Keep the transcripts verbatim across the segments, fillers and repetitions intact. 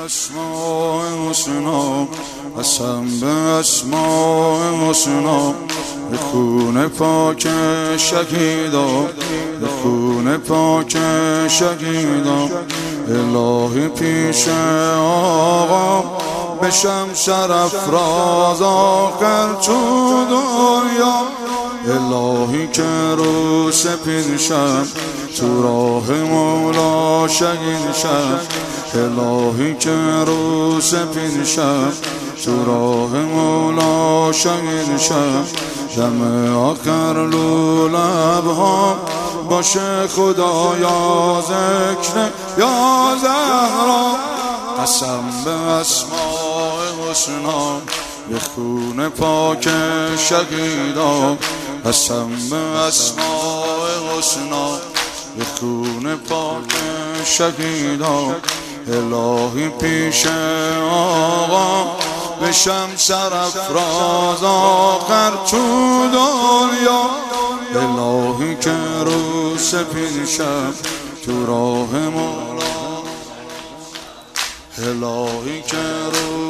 اسماء حسنا، قسم به اسماء حسنا، به خون پاک شهیدا، به خون پاک شهیدا. الهی پیش آقا بشم سرافراز آخر تو دنیا. الهی که رو سپید شم تو راه مولا شهید شم. الهی که رو سپید شم تو راه مولا شهید شم. دم آخر لو لبها باشه خدایا ذکر یا زهرا. قسم به اسماء حسنا، به خون پاک شهیدا. قسم به اسماء حسنا، به خون پاک شهیدا. الهی پیش آقا بشم سرافراز آخر تو دنیا. الهی که رو سپید شم تو راه مولا. الهی که رو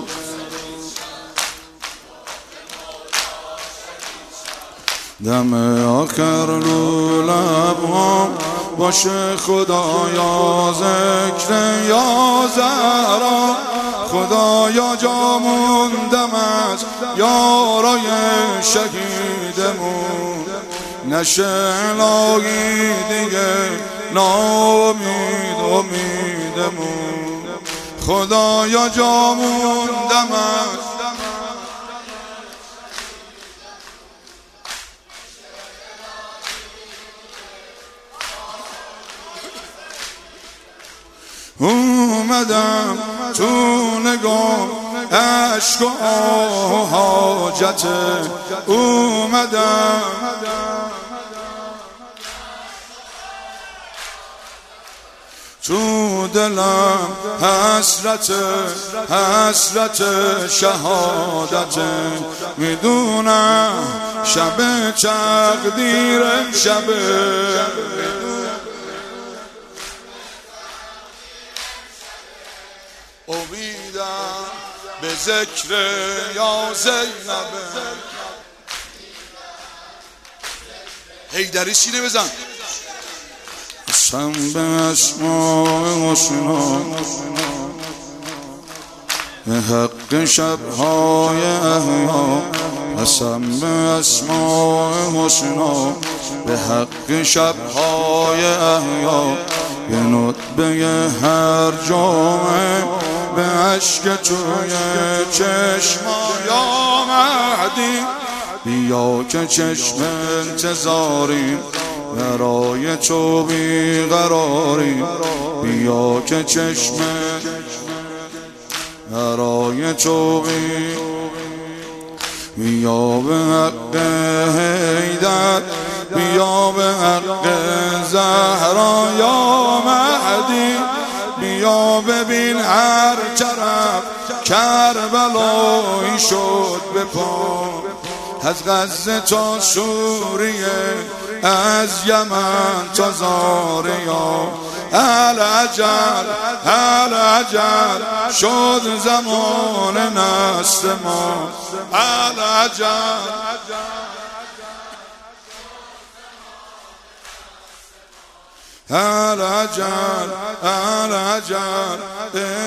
دم آخر لو لبها باشه خدایا ذکر یا زهرا. خدایا جا موندم از یارای شهیدمون، نشه الهی دیگه ناامید امیدمون. خدایا جا موندم از اومدم تو نگاه عشق و حاجت. اومدم تو دلم حسرت حسرت شهادت. میدونم شب تقدیر شب امیدم به ذکر یا زینب. حیدری سینه بزن. قسم به اسماء حسنا، به حق شبهای احیا. قسم به اسماء حسنا، به حق شبهای احیا. به ندبه هر جمعه به عشق توی چشما یا مهدی. بیا که چشم انتظاریم برای تو بیقراریم. بیا که چشم برای تو بی بیا به حق حیدر، بیا به حق زهرا یا مهدی. بیا ببین هر طرف کربلایی شد به پا. از غزه تا سوریه، از یمن تا زاریا. العجل العجل شد زمان نسل ما. العجل العجل العجل